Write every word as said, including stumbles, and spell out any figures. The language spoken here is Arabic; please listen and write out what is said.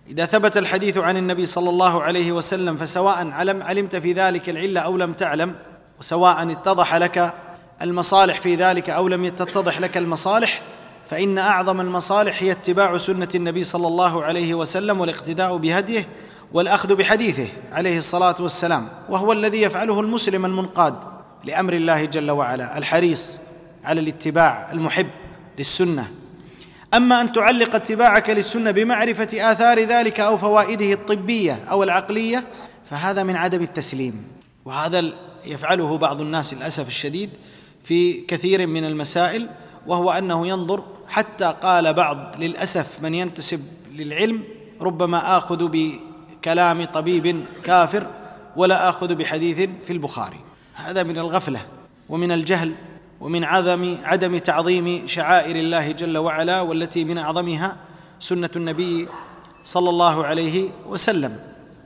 إذا ثبت الحديث عن النبي صلى الله عليه وسلم فسواء علمت في ذلك العلة أو لم تعلم، وسواء اتضح لك المصالح في ذلك أو لم تتضح لك المصالح، فإن أعظم المصالح هي اتباع سنة النبي صلى الله عليه وسلم والاقتداء بهديه والأخذ بحديثه عليه الصلاة والسلام، وهو الذي يفعله المسلم المنقاد لأمر الله جل وعلا الحريص على الاتباع المحب للسنة. أما أن تعلق اتباعك للسنة بمعرفة آثار ذلك أو فوائده الطبية أو العقلية فهذا من عدم التسليم، وهذا يفعله بعض الناس للأسف الشديد في كثير من المسائل، وهو أنه ينظر، حتى قال بعض للأسف من ينتسب للعلم ربما آخذ بكلام طبيب كافر ولا آخذ بحديث في البخاري. هذا من الغفلة ومن الجهل ومن عدم عدم تعظيم شعائر الله جل وعلا، والتي من أعظمها سنة النبي صلى الله عليه وسلم.